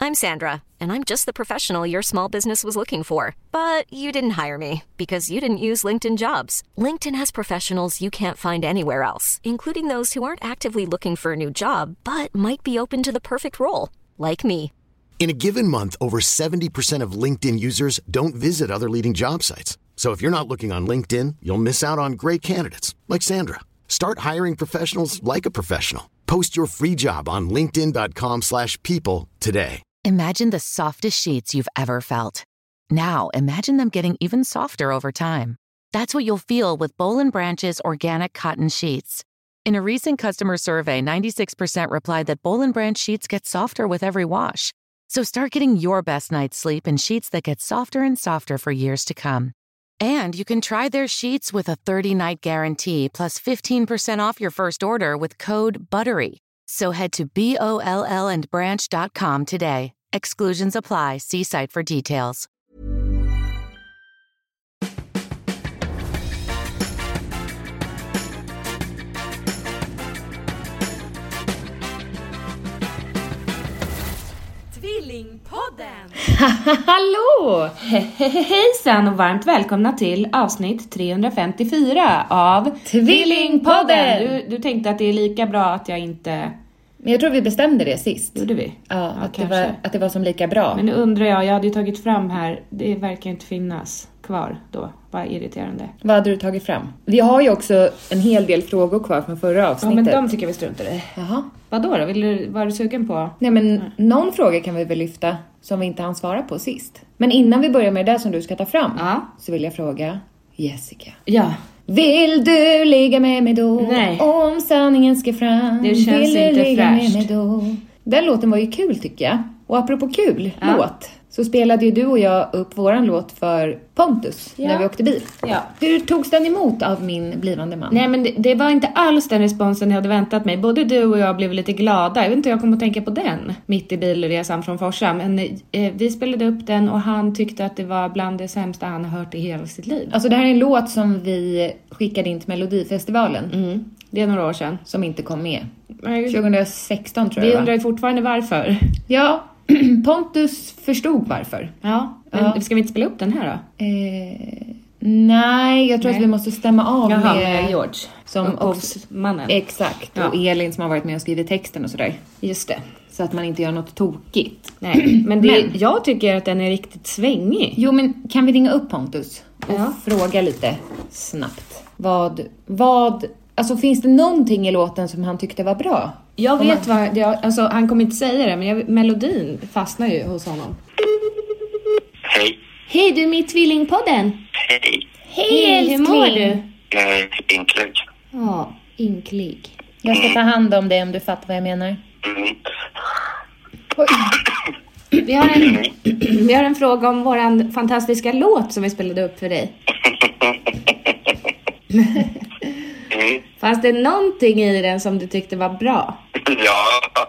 I'm Sandra, and I'm just the professional your small business was looking for. But you didn't hire me because you didn't use LinkedIn Jobs. LinkedIn has professionals you can't find anywhere else, including those who aren't actively looking for a new job, but might be open to the perfect role, like me. In a given month, over 70% of LinkedIn users don't visit other leading job sites. So if you're not looking on LinkedIn, you'll miss out on great candidates like Sandra. Start hiring professionals like a professional. Post your free job on linkedin.com/people today. Imagine the softest sheets you've ever felt. Now, imagine them getting even softer over time. That's what you'll feel with Boll & Branch's organic cotton sheets. In a recent customer survey, 96% replied that Boll & Branch sheets get softer with every wash. So start getting your best night's sleep in sheets that get softer and softer for years to come. And you can try their sheets with a 30-night guarantee plus 15% off your first order with code BUTTERY. So head to BOLLandbranch.com today. Exclusions apply. See site for details. Tvillingpodden! Hallå! Hejsan och varmt välkomna till avsnitt 354 av Tvillingpodden! Du tänkte att det är lika bra att jag inte... Men jag tror vi bestämde det sist. Gjorde vi? Ja, att det var som lika bra. Men nu undrar jag hade ju tagit fram här, det verkar inte finnas kvar då. Vad irriterande. Vad hade du tagit fram? Vi har ju också en hel del frågor kvar från förra avsnittet. Ja, men de tycker vi struntar i. Jaha. Vadå då? Var du sugen på? Nej, men någon fråga kan vi väl lyfta som vi inte hann svara på sist. Men innan vi börjar med det där som du ska ta fram så vill jag fråga Jessica. Ja. Vill du ligga med mig då? Nej. Om sanningen ska fram. Det känns vill inte du ligga fräscht. med mig då? Den låten var ju kul tycker jag. Och apropå kul låt. Så spelade ju du och jag upp våran låt för Pontus när vi åkte bil. Ja. Hur togs den emot av min blivande man? Nej, men det var inte alls den responsen jag hade väntat mig. Både du och jag blev lite glada. Jag vet inte hur jag kommer att tänka på den mitt i bilresan från Forsa. Men vi spelade upp den och han tyckte att det var bland det sämsta han har hört i hela sitt liv. Alltså det här är en låt som vi skickade in till Melodifestivalen. Mm. Det är några år sedan. Som inte kom med. 2016 tror jag. Vi undrar ju fortfarande varför. Ja, Pontus förstod varför. Ja, men ska vi inte spela upp den här då? Nej, jag tror att vi måste stämma av med George. Som upphovsmannen. Exakt, och Elin som har varit med och skrivit texten och sådär. Just det. Så att man inte gör något tokigt. Nej, men jag tycker att den är riktigt svängig. Jo, men kan vi ringa upp Pontus och fråga lite snabbt? Vad alltså finns det någonting i låten som han tyckte var bra? Jag vet alltså han kommer inte säga det, men melodin fastnar ju hos honom. Hej. Hej, du är med i Tvillingpodden. Hej. Hej, hur mår du? Jag är ynklig. Ja, ynklig. Jag ska ta hand om dig om du fattar vad jag menar. Vi har en fråga om våran fantastiska låt som vi spelade upp för dig. Fanns det någonting i den som du tyckte var bra? Ja.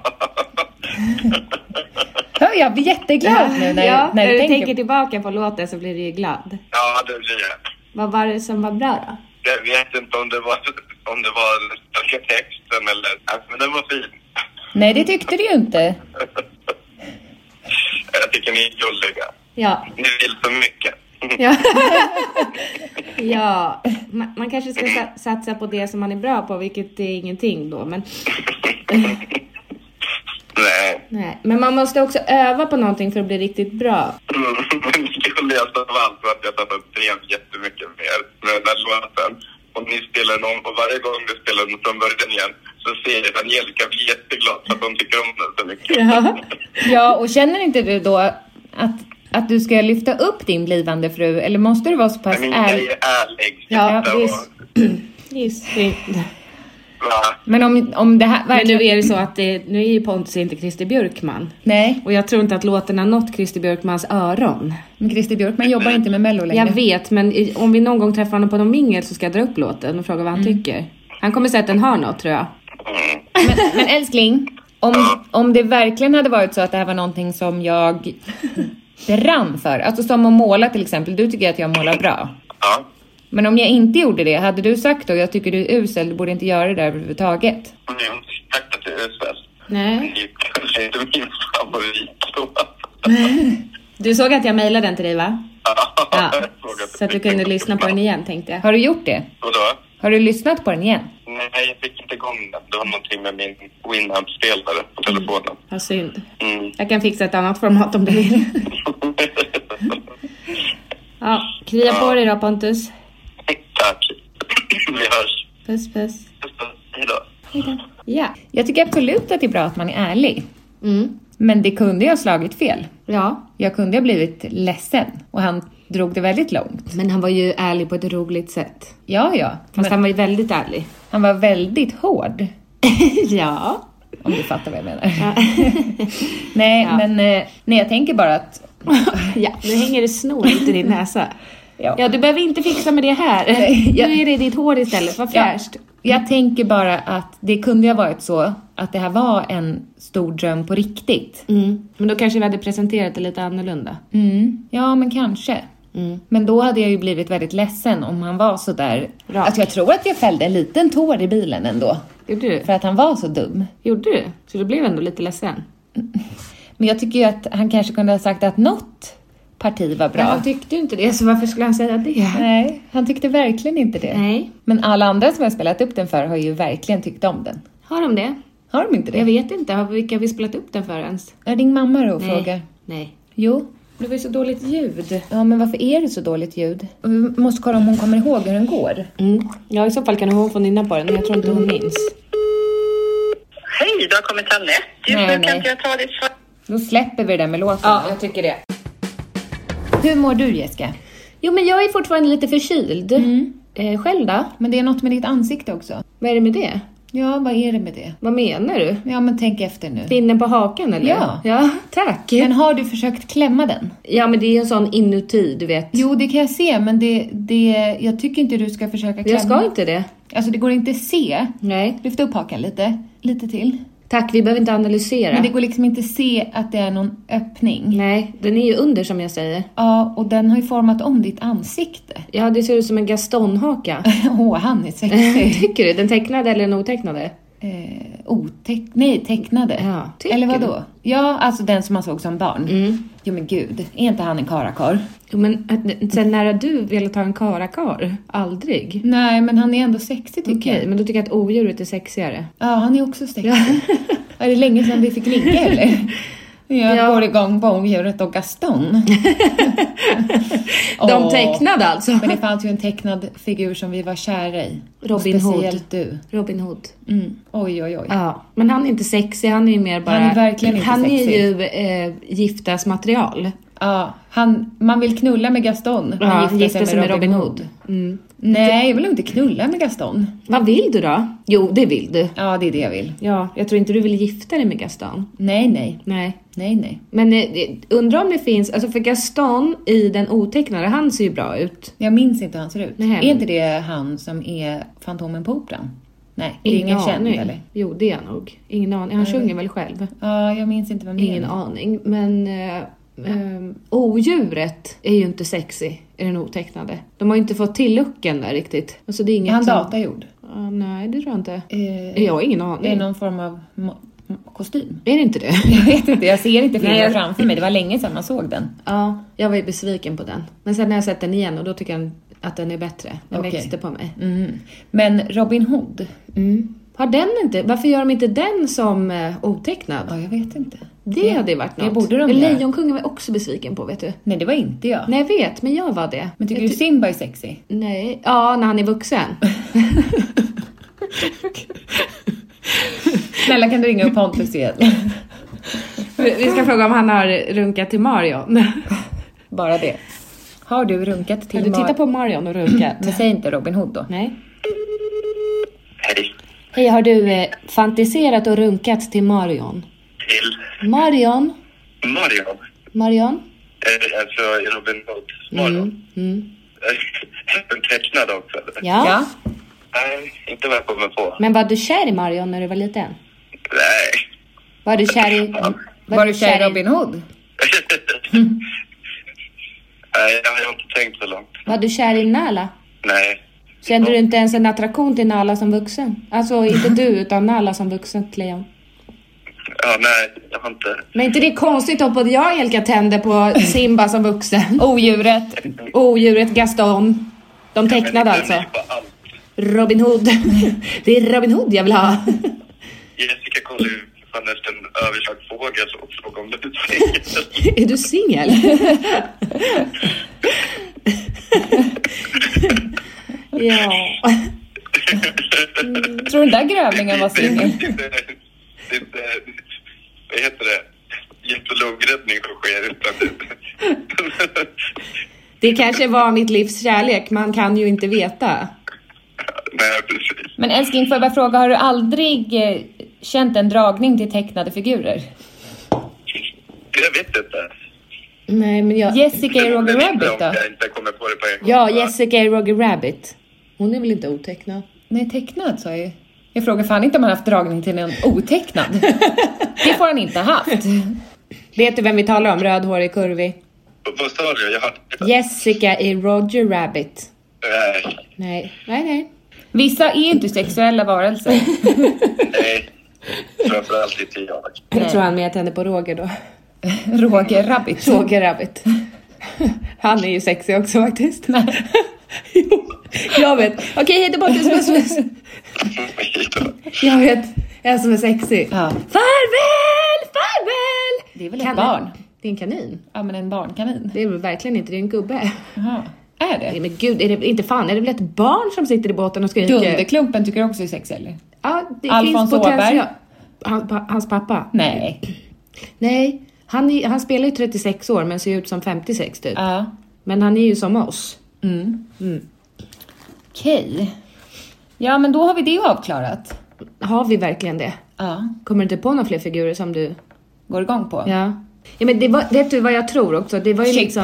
Jag blir jätteglad nu när du tänker tillbaka på låten så blir du ju glad. Ja, det blir jag. Vad var det som var bra då? Jag vet inte om det var texten eller... Men den var fin. Nej, det tyckte du ju inte. Jag tycker ni är gulliga. Ja. Ni vill för mycket. Ja. Ja, man kanske ska satsa på det som man är bra på, vilket är ingenting då, men... Nej. Men man måste också öva på någonting för att bli riktigt bra. Det gulligaste av allt var att jag satt och drev jättemycket mer med den här låten. Och ni spelar den om, och varje gång du spelar den från början igen så ser jag att Angelica blir jätteglad för att de tycker om den så mycket. Ja, och känner inte du då att du ska lyfta upp din blivande fru? Eller måste du vara så pass ärlig? Jag är ärlig. Ja, det är synd. Men om det här verkligen... Men nu är det så att nu är ju Pontus inte Christer Björkman. Nej. Och jag tror inte att låten har nått Christer Björkmans öron. Men Christer Björkman jobbar inte med Mello längre. Jag vet, men om vi någon gång träffar honom på någon mingel så ska jag dra upp låten och fråga vad han tycker. Han kommer säga att den har något, tror jag. Men älskling, om det verkligen hade varit så att det här var någonting som jag brann för. Alltså som att måla till exempel. Du tycker att jag målar bra. Ja. Men om jag inte gjorde det, hade du sagt då, jag tycker du är usel, du borde inte göra det där överhuvudtaget. Jag har inte sagt att jag är usel. Nej. Det är kanske inte min favoritlåt. Du såg att jag mejlade den till dig, va? Ja. Så att du kunde lyssna på den igen, tänkte jag. Har du gjort det? Vadå? Har du lyssnat på den igen? Nej, jag fick inte igång den. Det var någonting med min Winamp-spelare på telefonen. Vad synd. Mm. Jag kan fixa ett annat format om du vill. Ja, krya på dig då, Pontus. Tack. Vi hörs. Puss, puss. Hejdå. Ja. Jag tycker absolut att det är bra att man är ärlig. Mm. Men det kunde ju ha slagit fel. Ja. Jag kunde ha blivit ledsen. Och han drog det väldigt långt. Men han var ju ärlig på ett roligt sätt. Ja. Fast han var ju väldigt ärlig. Han var väldigt hård. Ja. Om du fattar vad jag menar. Ja. Nej, men jag tänker bara att... Ja, nu hänger det snodigt i din näsa. Ja, du behöver inte fixa med det här. Nu är det ditt hår istället. Vad fräscht. Jag tänker bara att det kunde ha varit så att det här var en stor dröm på riktigt. Men då kanske vi hade presenterat det lite annorlunda. Ja, men kanske. Men då hade jag ju blivit väldigt ledsen om han var så där. Alltså jag tror att jag fällde en liten tår i bilen ändå. Gjorde du? För att han var så dum. Gjorde du? Så du blev ändå lite ledsen? Men jag tycker ju att han kanske kunde ha sagt att något parti var bra. Men han tyckte ju inte det, så varför skulle han säga det? Nej, han tyckte verkligen inte det. Nej. Men alla andra som jag spelat upp den för har ju verkligen tyckt om den. Har de det? Har de inte det? Jag vet inte. Har vilka vi spelat upp den för ens? Jag ring mamma då och fråga. Nej. Jo. Det var ju så dåligt ljud. Ja, men varför är det så dåligt ljud? Vi måste kolla om hon kommer ihåg hur den går. Ja, i så fall kan hon få nynna på den, men jag tror inte hon minns. Hej, du har kommit till Anette. Just nu kan inte jag ta ditt svar. Då släpper vi det där med låten. Ja, jag tycker det. Hur mår du, Jessica? Jo, men jag är fortfarande lite förkyld. Själv då? Men det är något med ditt ansikte också. Vad är det med det? Ja, vad är det med det? Vad menar du? Ja, men tänk efter nu. Pinnen på hakan, eller? Ja, tack. Men har du försökt klämma den? Ja, men det är en sån inuti, du vet. Jo, det kan jag se, men jag tycker inte du ska försöka klämma. Jag ska inte det. Alltså, det går inte se. Nej. Lyft upp hakan lite till. Tack, vi behöver inte analysera. Men det går liksom inte se att det är någon öppning. Nej, den är ju under som jag säger. Ja, och den har ju format om ditt ansikte. Ja, det ser ut som en Gaston-haka. Han är sexig. Tycker du? Den tecknade eller den otecknade? Tecknade. Ja, eller vadå? Ja, alltså den som man såg som barn. Jo men gud, är inte han en karakar? Jo, men sen när har du velat ha en karakar? Aldrig. Nej, men han är ändå sexig tycker jag. Okej, men då tycker jag att odjuret är sexigare. Ja, han är också sexig. Är det länge sedan vi fick ligga eller? Jag går igång på odjuret och Gaston. De tecknade alltså. Men det fanns ju en tecknad figur som vi var kära i. Robin Hood. Speciellt du. Robin Hood. Oj. Ja, men han är inte sexig, han är ju mer bara... Han är verkligen inte sexig. Han är ju giftas material. Ja, man vill knulla med Gaston. Ja, gifta sig med Robin Hood. Nej, jag vill inte knulla med Gaston. Vad vill du då? Jo, det vill du. Ja, det är det jag vill. Ja, jag tror inte du vill gifta dig med Gaston. Nej. Men undrar om det finns... Alltså för Gaston i den otecknade, han ser ju bra ut. Jag minns inte hur han ser ut. Nej, är inte det han som är Fantomen på Operan? Nej, det är ingen känd eller? Jo, det är nog. Ingen aning. Han sjunger väl själv? Ja, jag minns inte vad han Ingen aning. Men odjuret är ju inte sexy i den otecknade. De har ju inte fått till looken där riktigt. Alltså, det är inget han datagjord? Nej, det tror jag inte. Jag har ingen aning. Det är någon form av kostym. Är det inte det? Jag vet inte, jag ser inte filmen framför mig. Det var länge sedan man såg den. Ja, jag var ju besviken på den. Men sen har jag sett den igen och då tycker jag att den är bättre. Den växte på mig. Men Robin Hood? Har den inte? Varför gör de inte den som otecknad? Ja, jag vet inte. Det hade ju varit något. Det borde de göra. Lejonkungen var jag också besviken på, vet du. Nej, det var inte jag. Nej, jag vet, men jag var det. Men tycker du Simba är sexy? Nej, ja, när han är vuxen. Snälla, kan du ringa upp Pontus igen? Vi ska fråga om han har runkat till Marion. Bara det. Har du runkat till Marion? Har du tittat på Marion och runkat? Men säg inte Robin Hood då. Nej. Hej. Hej, har du fantiserat och runkat till Marion? Till? Marion? Marion? Alltså Robin Hood. Marion? En tecknad också, eller? Ja. Nej, inte vad jag kommer på. Men var du kär i Marion när du var liten? Nej. Var du kär i... Var du kär i Robin Hood? Nej, jag har inte tänkt så långt. Var du kär i Nala? Nej. Kände du inte ens en attraktion till Nala som vuxen? Alltså inte du, utan Nala som vuxen, Leon. Ja, nej, jag har inte. Men inte det är konstigt att både jag och Angelica tänder på Simba som vuxen. Odjuret Gaston. De tecknade alltså. Robin Hood. Det är Robin Hood jag vill ha. Jessica kollar ju fan efter en överkörd fågel och frågar om du är singel. Är du singel? Ja. Tror den där grövlingen var singel? Vad heter det? Hjärt-lungräddning som sker utan Det kanske var mitt livs kärlek. Man kan ju inte veta. Nej, precis. Men älskling, får jag bara fråga, har du aldrig känt en dragning till tecknade figurer? Jag vet inte. Nej, men jag... Jessica i Roger Rabbit då? Jag inte kommer på det på en gång. Ja, Jessica i Roger Rabbit. Hon är väl inte otecknad? Nej, tecknad sa jag ju. Jag frågar fan inte om han haft dragning till en otecknad. Det får han inte haft. Vet du vem vi talar om? Rödhårig kurvig. Vad sa du? Jag hade... Jessica i Roger Rabbit. Nej. Vissa är inte sexuella varelser. Nej, framförallt inte jag. Jag tror han med att henne på Roger då. Roger Rabbit. Roger Rabbit. Han är ju sexig också faktiskt. Jo, jag vet. Okej, hej då bort. Jag vet. Jag som är sexig. Ja. Farväl! Det är väl ett barn? Det är en kanin. Ja, men en barnkanin. Det är väl verkligen inte, det är en gubbe. Jaha. Är det? Nej, men gud, är det inte fan, är det väl ett barn som sitter i båten och skriker? Dunderklumpen tycker också är sexig, eller? Ja, det Alfons finns potential. Åberg. Hans pappa? Nej. Han spelar ju 36 år men ser ut som 56 typ. Ja. Men han är ju som oss. Okej. Ja, men då har vi det avklarat. Har vi verkligen det? Ja. Kommer du inte på några fler figurer som du... Går igång på? Ja. Ja, men det var, vet du vad jag tror också? Det var ju Chip. liksom...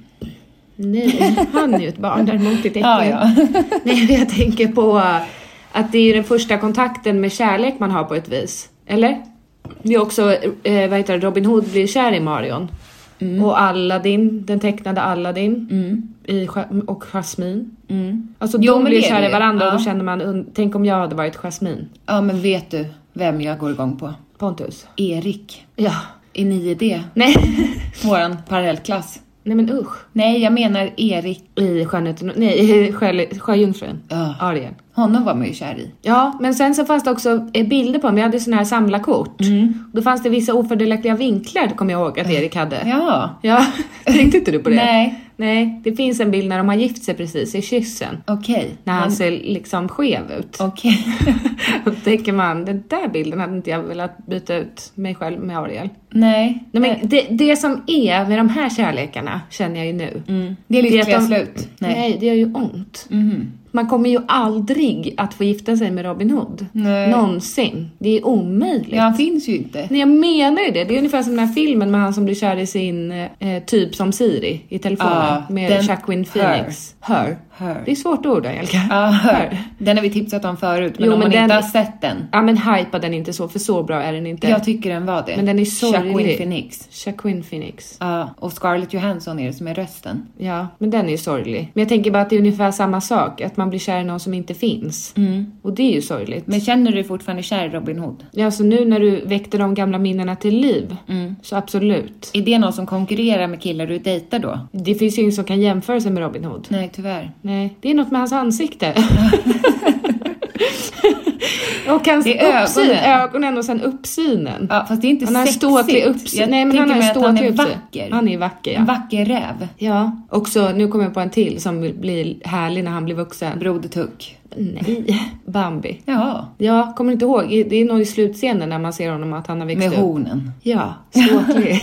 Nej, han är ju ett barn däremot i tecken. Ja. Nej, jag tänker på att det är ju den första kontakten med kärlek man har på ett vis. Eller? Det är också, vad heter det, Robin Hood blir kär i Marion. Och Aladdin, den tecknade Aladdin. Och Jasmine. Alltså de blir kär i varandra och då känner man, tänk om jag hade varit Jasmine. Ja, men vet du vem jag går igång på? Pontus. Erik. Ja. I 9D. Nej. Våran parallellklass. Nej men usch. Nej, jag menar Erik. I Skönheten, nej, Sjöjungfrun. Ja. Ariel. Honom var man ju kär i. Ja, men sen så fanns det också bilder på. Vi hade såna här samlarkort. Då fanns det vissa ofördelaktiga vinklar, kommer jag ihåg att Erik hade. Ja. Tänkte inte du på det? Nej, det finns en bild när de har gift sig precis i kyssen. Okej. När han ser liksom skev ut. Okej. Då tänker man, den där bilden hade inte jag velat byta ut mig själv med Ariel. Nej. Men det som är med de här kärlekarna känner jag ju nu. Det är lyckliga att slut. Nej, det gör ju ont. Man kommer ju aldrig att få gifta sig med Robin Hood. Nej. Någonsin. Det är omöjligt. Ja, han finns ju inte. Nej, jag menar ju det. Det är ungefär som den här filmen med han som blir kär i sin typ som Siri i telefonen. Med Jacqueline Phoenix. Her. Det är svårt ord, Angelica. Ja, Her. Den har vi tipsat om förut. Men om man inte har sett den. Ja, men hypa den inte så. För så bra är den inte. Jag tycker den var det. Men den är sorglig. Jacqueline Phoenix. Ja, och Scarlett Johansson är det som är rösten. Ja, men den är ju sorglig. Men jag tänker bara att det är ungefär samma sak. Att man blir kär i någon som inte finns. Och det är ju sorgligt. Men känner du fortfarande kär i Robin Hood? Ja, så nu när du väckte de gamla minnena till liv. Så absolut. Är det någon som konkurrerar med killar du dejtar då? Det finns ju ingen som kan jämföra sig med Robin Hood. Nej, tyvärr. Nej, det är något med hans ansikte. Och hans ögonen och sen uppsynen. Ja, fast det är inte han har sexigt. Ståtlig uppsyn. Nej, men han har ståtlig uppsyn. Vacker. Han är vacker, ja. En vacker räv. Ja, också nu kommer jag på en till som blir härlig när han blir vuxen. Broder Tuck. Nej, Bambi. Ja. Ja, kommer du inte ihåg? Det är nog i slutscenen när man ser honom att han har växt upp. Med hornen. Ja, ståtlig.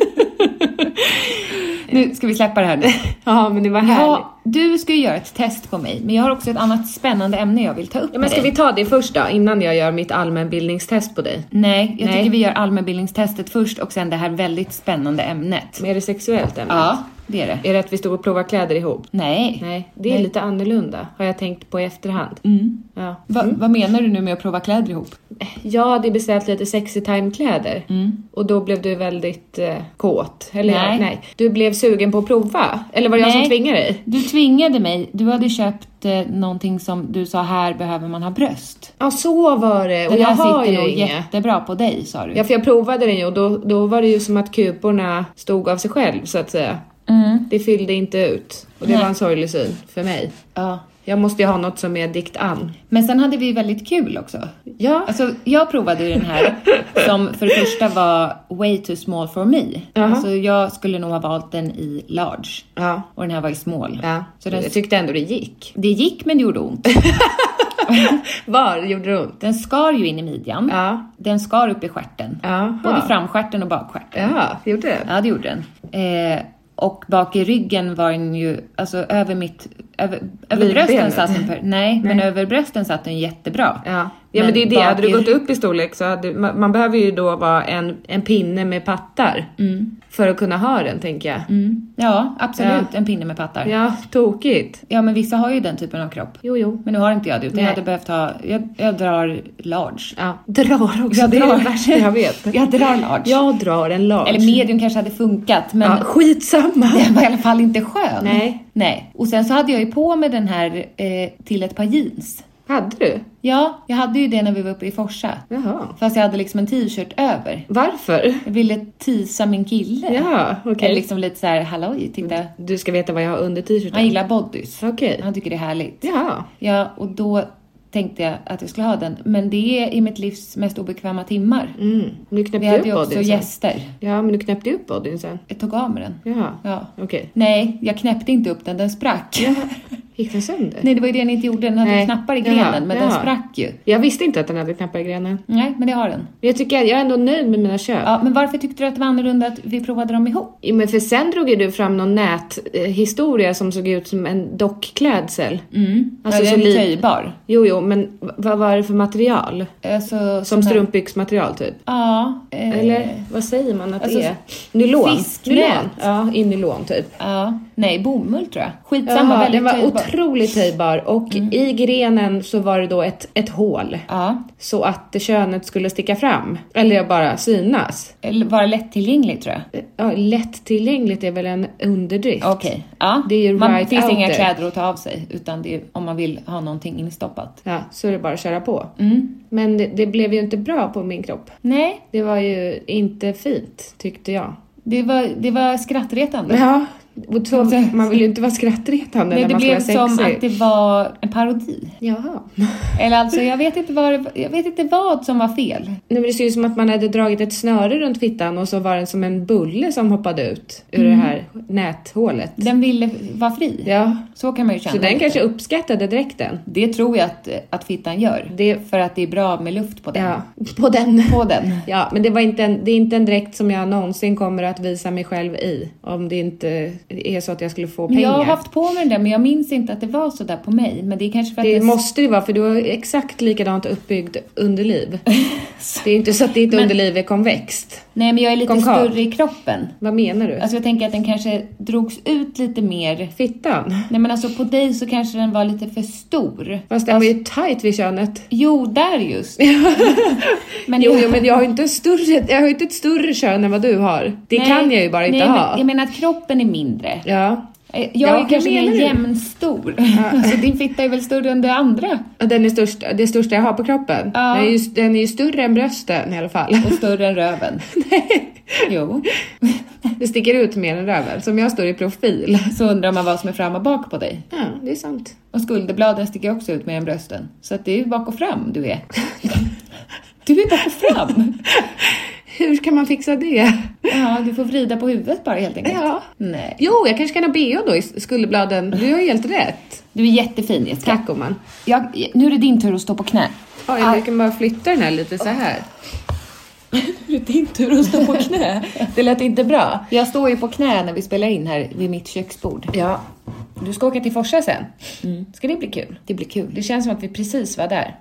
Nu ska vi släppa det här nu. Ja, men det var härligt. Ja, du ska ju göra ett test på mig. Men jag har också ett annat spännande ämne jag vill ta upp med men ska dig. vi ta det först då? Innan jag gör mitt allmänbildningstest på dig? Nej, jag tycker vi gör allmänbildningstestet först. Och sen det här väldigt spännande ämnet. Men är det sexuellt ämnet? Ja. det är det. Är det att vi stod och provade kläder ihop? Nej. Det är lite annorlunda, har jag tänkt på i efterhand. Ja. Vad menar du nu med att prova kläder ihop? Jag hade beställt lite sexy time-kläder. Och då blev du väldigt kåt. Eller nej. Du blev sugen på att prova. Eller var det jag som tvingade dig? Du tvingade mig. Du hade köpt någonting som du sa, här behöver man ha bröst. Ja, så var det. Och den jag här har sitter ju nog inga. jättebra på dig, sa du. Ja, för jag provade den ju och då var det ju som att kuporna stod av sig själv, så att säga. Det fyllde inte ut. Och det var en sorglig syn för mig. Ja. Jag måste ju ha något som är dikt an. Men sen hade vi väldigt kul också. Ja. Alltså, jag provade ju den här som för det första var way too small for me. Alltså, jag skulle nog ha valt den i large. Ja. Och den här var i small. Ja. Så den, jag tyckte ändå det gick. Det gick, men det gjorde ont. Var gjorde det ont? Den skar ju in i midjan. Ja. Den skar upp i stjärten. Både framstjärten och bakstjärten. Ja, gjorde det? Ja, det gjorde den. Och bak i ryggen var den ju, alltså över brösten satt den men över brösten satt den jättebra. Ja, men det är det. Hade du gått upp i storlek så hade man behöver ju då vara en pinne med pattar. För att kunna ha den, tänker jag. Ja, absolut. En pinne med pattar. Ja, tokigt. Ja, men vissa har ju den typen av kropp. Jo. Men nu har inte jag det, utan jag hade behövt ha, jag drar large. Ja, drar också. Det är det värsta jag vet. Jag drar large. Jag drar en large. Eller medium kanske hade funkat, men skitsamma. Den var i alla fall inte skön. Nej. Och sen så hade jag ju på med den här till ett par jeans. Hade du? Ja, jag hade ju det när vi var uppe i Forsa. Jaha. Fast jag hade liksom en t-shirt över. Varför? Jag ville tisa min kille. Ja, okej. Eller liksom lite så här, halloj, tyckte. Du ska veta vad jag har under t-shirten. Han gillar bodys. Okej. Han tycker det är härligt. Ja. Ja, och då tänkte jag att jag skulle ha den. Men det är i mitt livs mest obekväma timmar. Du knäppte vi hade ju upp också bodyn gäster. Ja, men du knäppte upp bodyn sen. Jag tog av med den. Jaha. Ja. Okej. Nej, jag knäppte inte upp den. Den sprack. Ja. Gick den sönder? Nej, det var ju det den inte gjorde. Den hade knappar i grenen, men den sprack ju. Jag visste inte att den hade knappar i grenen. Nej, men det har den. Jag tycker jag är ändå nöjd med mina köp. Ja, men varför tyckte du att det var annorlunda att vi provade dem ihop? Jo, men för sen drog ju du fram någon näthistoria som såg ut som en dockklädsel. Alltså så töjbar. Jo, men vad var det för material? Alltså, som strumpbyxmaterial typ? Ja. Eller vad säger man att alltså, det är? Nylon. Fisknät. Ja, i nylon typ. Ja. Nej, bomull tror jag. Skitsamma, väldigt den var töjbar. Otroligt töjbar. Och i grenen så var det då ett hål. Ja. Så att könet skulle sticka fram. Eller bara synas. Eller vara lättillgängligt tror jag. Ja, lättillgängligt är väl en underdrift. Okej. Ja. Det är ju man right finns out inga there. kläder att ta av sig. Utan det är om man vill ha någonting instoppat. Ja, så är det bara att köra på. Men det blev ju inte bra på min kropp. Nej. Det var ju inte fint, tyckte jag. Det var skrattretande. Ja, och så, man vill ju inte vara skrattretande när man ska vara sexig. Det blev som att det var en parodi. Jaha. Eller alltså, jag vet inte vad som var fel. Nej, men det ser ju som att man hade dragit ett snöre runt fittan och så var den som en bulle som hoppade ut ur det här näthålet. Den ville vara fri. Ja. Så kan man ju känna. Så den kanske uppskattade dräkten. Det tror jag att fittan gör. Det är för att det är bra med luft på den. Ja, på den. På den. Ja, men det är inte en dräkt som jag någonsin kommer att visa mig själv i. Om det inte är så att jag skulle få pengar. Jag har haft på mig den där, men jag minns inte att det var så där på mig. Men det är kanske för att det måste ju vara, för du har exakt likadant uppbyggd underliv. Det är inte så att ditt underliv är konvext. Nej, men jag är lite större i kroppen. Vad menar du? Alltså jag tänker att den kanske drogs ut lite mer. Fittan? Nej, men alltså på dig så kanske den var lite för stor. Fast den var ju tight vid könet. Jo, där just. Men men jag har ju inte ett större kön än vad du har. Det kan jag ju bara inte ha. Jag menar att kroppen är mindre. Ja. Jag är kanske mer jämnstor. Ja. Så din fitta är väl större än det andra? Den är det största jag har på kroppen. Ja. Den är ju större än brösten i alla fall. Och större än röven. Nej. Jo. Det sticker ut mer än röven. Som jag står i profil. Så undrar man vad som är fram och bak på dig. Ja, det är sant. Och skulderbladen sticker också ut mer än brösten. Så att det är ju bak och fram du är. Du är bak och fram. Hur kan man fixa det? Ja, du får vrida på huvudet bara helt enkelt. Ja. Nej. Jo, jag kanske kan ha BH då i skulderbladen. Du har helt rätt. Du är jättefin, Jessica. Tack, Oman. Nu är det din tur att stå på knä. Ja, jag kan bara flytta den här lite så här. Nu är det din tur att stå på knä. Det lät inte bra. Jag står ju på knä när vi spelar in här vid mitt köksbord. Ja. Du ska åka till Forsa sen. Ska det bli kul? Det blir kul. Det känns som att vi precis var där.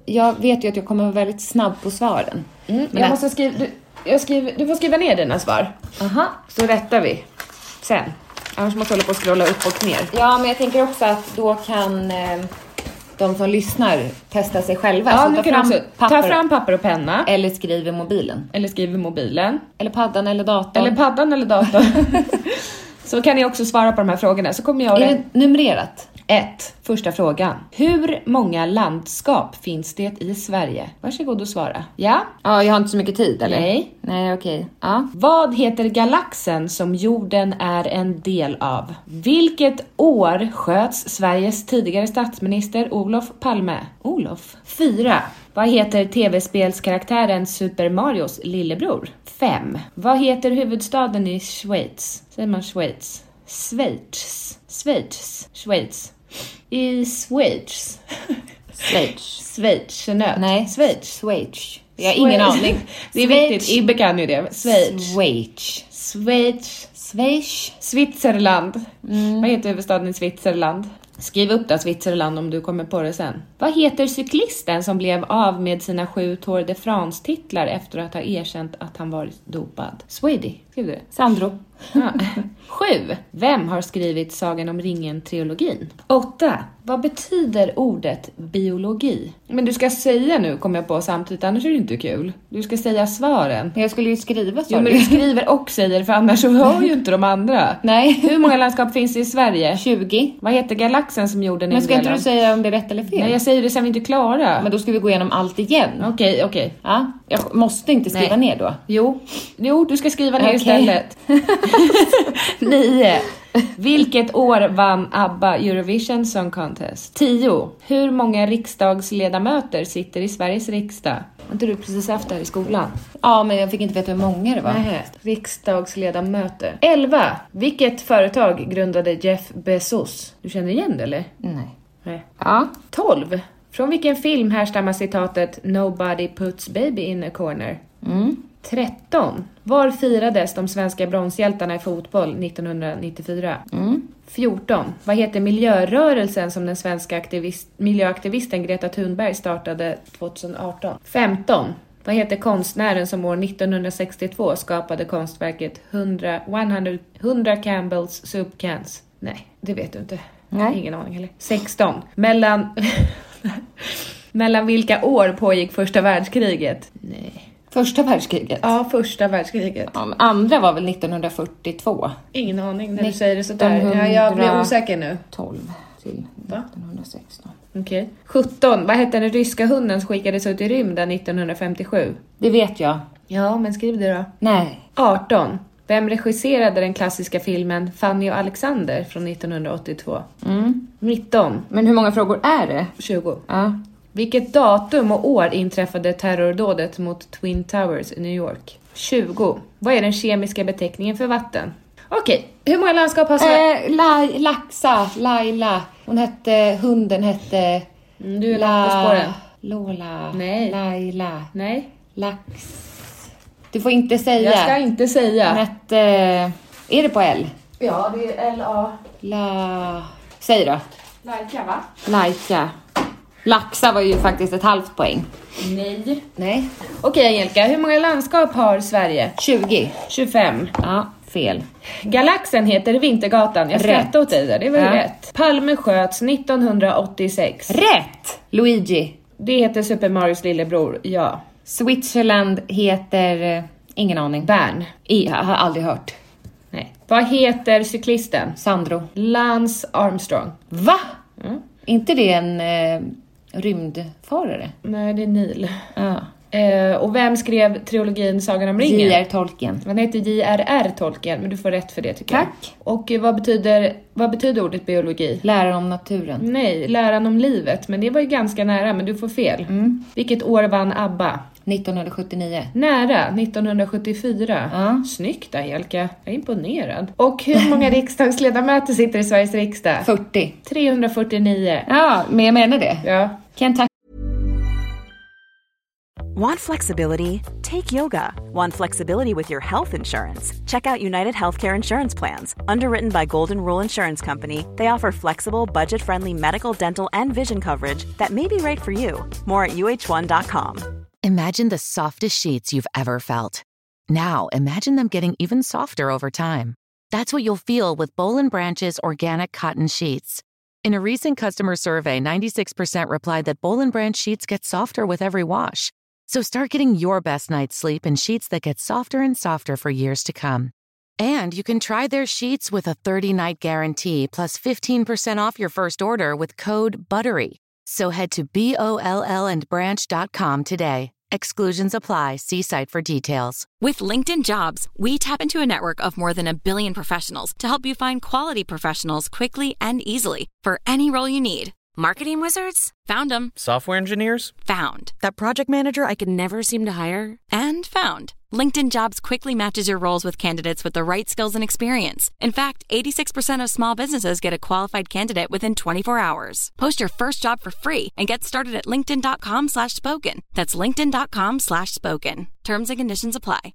jag vet ju att jag kommer vara väldigt snabb på svaren. Men jag måste skriva... Du får skriva ner dina svar. Aha. Så rättar vi. Sen. Annars måste jag hålla på och scrolla upp och ner. Ja, men jag tänker också att då kan de som lyssnar testa sig själva. Ja, så nu kan också ta fram papper och penna. Eller skriv i mobilen. Eller paddan eller datorn. Så kan ni också svara på de här frågorna. Så kommer jag... Är det numrerat? 1. Första frågan. Hur många landskap finns det i Sverige? Varsågod och svara. Ja? Ja, jag har inte så mycket tid, eller? Nej, okej. Ja. Vad heter galaxen som jorden är en del av? Vilket år sköts Sveriges tidigare statsminister Olof Palme? 4. Vad heter tv-spelskaraktären Super Marios lillebror? 5. Vad heter huvudstaden i Schweiz? Säger man Schweiz? Schweiz. I Schweiz. Schweiz. Nej, Schweiz. Jag har ingen aning. Det är viktigt. Ibbe kan ju det. Schweiz. Switzerland. Vad heter huvudstaden i Switzerland? Skriv upp det, Switzerland, om du kommer på det sen. Vad heter cyklisten som blev av med sina 7 Tour de France-titlar efter att ha erkänt att han varit dopad? Swedy, skriv det. Sandro. Ja. 7. Vem har skrivit Sagan om ringen-trilogin? 8. Vad betyder ordet biologi? Men du ska säga nu, kommer jag på samtidigt, annars är det inte kul. Du ska säga svaren. Jag skulle ju skriva så. Jo, men du skriver och säger, för annars så hör ju inte de andra. Nej. Hur många landskap finns det i Sverige? 20. Vad heter galaxen som jorden är en del av? Men ska inte du säga om det är rätt eller fel? Nej, jag säger det sen vi inte är klara. Men då ska vi gå igenom allt igen. Okej. Ja, jag måste inte skriva ner då. Jo, du ska skriva ner istället. 9. Vilket år vann ABBA Eurovision Song Contest? 10. Hur många riksdagsledamöter sitter i Sveriges riksdag? Har inte du precis haft det här i skolan? Ja, men jag fick inte veta hur många det var. Nej, riksdagsledamöter. 11. Vilket företag grundade Jeff Bezos? Du känner igen det, eller? Nej. Ja. 12. Från vilken film härstammar citatet Nobody puts baby in a corner? 13. Var firades de svenska bronshjältarna i fotboll 1994? 14. Vad heter miljörörelsen som den svenska miljöaktivisten Greta Thunberg startade 2018? 15. Vad heter konstnären som år 1962 skapade konstverket 100 Campbell's Soup Cans? Nej, det vet du inte. Nej. Ingen aning heller. 16. Mellan vilka år pågick första världskriget? Nej. Första världskriget? Ja, första världskriget. Ja, men andra var väl 1942? Ingen aning när du säger det sådär. Ja, jag blir osäker nu. 12 till 1916. Okej. 17. Vad hette den ryska hunden som skickades ut i rymden 1957? Det vet jag. Ja, men skriv det då. Nej. 18. Vem regisserade den klassiska filmen Fanny och Alexander från 1982? 19. Men hur många frågor är det? 20. Ja. Vilket datum och år inträffade terrordådet mot Twin Towers i New York? 20. Vad är den kemiska beteckningen för vatten? Okej, hur många landskap har Sverige? Laila. Hunden hette... Du är lagt på spåren. Lola. Nej. Laila. Nej. Lax. Du får inte säga. Jag ska inte säga. Är det på L? Ja, det är L-A. Säg då. Laika, va? Laika. Laxa var ju faktiskt ett halvt poäng. Nej. Okej, Angelica. Hur många landskap har Sverige? 20. 25. Ja, fel. Galaxen heter Vintergatan. Jag skrattade åt dig där. Det var ju rätt. Palme sköts 1986. Rätt! Luigi. Det heter Super Marios lillebror. Ja. Switzerland heter... ingen aning. Bern. Jag har aldrig hört. Nej. Vad heter cyklisten? Sandro. Lance Armstrong. Va? Inte det en rymdfarare? Nej, det är Neil. Ja. Och vem skrev trilogin Sagan om ringen? J.R. Tolkien. Han heter J.R.R. Tolkien, men du får rätt för det tycker jag. Tack. Och vad betyder ordet biologi? Läran om naturen. Nej, läran om livet. Men det var ju ganska nära, men du får fel. Vilket år vann ABBA? 1979. Nära, 1974. Ja. Snyggt, Angelica. Jag är imponerad. Och hur många riksdagsledamöter sitter i Sveriges riksdag? 40. 349. Ja, men jag menar det. Ja. Kentucky. Want flexibility? Take yoga. Want flexibility with your health insurance? Check out United Healthcare Insurance Plans. Underwritten by Golden Rule Insurance Company, they offer flexible, budget-friendly medical, dental, and vision coverage that may be right for you. More at uh1.com. Imagine the softest sheets you've ever felt. Now, imagine them getting even softer over time. That's what you'll feel with Boll & Branch's organic cotton sheets. In a recent customer survey, 96% replied that Boll & Branch sheets get softer with every wash. So start getting your best night's sleep in sheets that get softer and softer for years to come. And you can try their sheets with a 30-night guarantee plus 15% off your first order with code BUTTERY. So head to BOLLandbranch.com today. Exclusions apply. See site for details. With LinkedIn Jobs, we tap into a network of more than 1 billion professionals to help you find quality professionals quickly and easily for any role you need. Marketing wizards? Found them. Software engineers? Found. That project manager I could never seem to hire? And found. LinkedIn Jobs quickly matches your roles with candidates with the right skills and experience. In fact, 86% of small businesses get a qualified candidate within 24 hours. Post your first job for free and get started at linkedin.com/spoken. That's linkedin.com/spoken. Terms and conditions apply.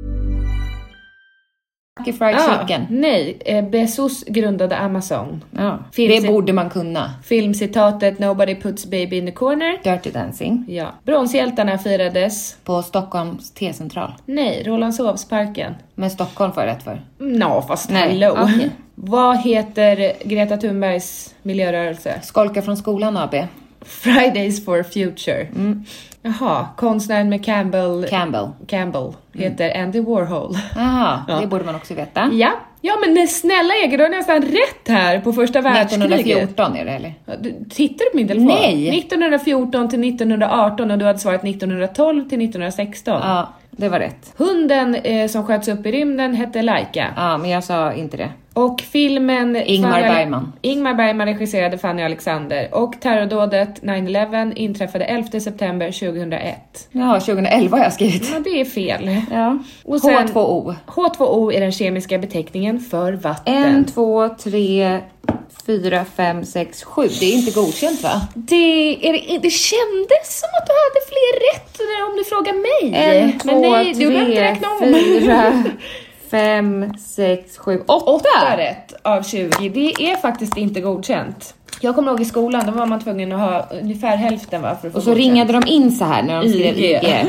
Fried chicken. Nej, Bezos grundade Amazon. Ja, det borde man kunna. Filmcitatet Nobody puts baby in the corner. Dirty Dancing. Ja. Bronshjältarna firades på Stockholms T-central. Nej, Rålambshovsparken. Men Stockholm får jag rätt för. Fast hello. Okay. Vad heter Greta Thunbergs miljörörelse? Skolka från skolan AB. Fridays for Future. Jaha, konstnären med Campbell heter Andy Warhol. Jaha, det borde man också veta. Ja, men snälla Eger, du har nästan rätt här på första världskriget. 1914 är det, eller? Tittar du på min telefon? Nej. 1914 till 1918 och du hade svarat 1912 till 1916. Ja, det var rätt. Hunden som sköts upp i rymden hette Laika. Ja, men jag sa inte det. Och filmen Ingmar Bergman regisserade Fanny Alexander. Och terrordådet 9/11 inträffade 11 september 2001. Ja, 2011 har jag skrivit. Ja, det är fel. Ja. Och sen, H2O. H2O är den kemiska beteckningen för vatten. 1, 2, 3, 4, 5, 6, 7. Det är inte godkänt, va? Det kändes som att du hade fler rätt om du frågar mig. 1, 2, 3, 4, 5, 6, 7, 8 rätt av 20. Det är faktiskt inte godkänt. Jag kommer ihåg i skolan, då var man tvungen att ha ungefär hälften för att få. Och så ringade de in så här när de skrev IG.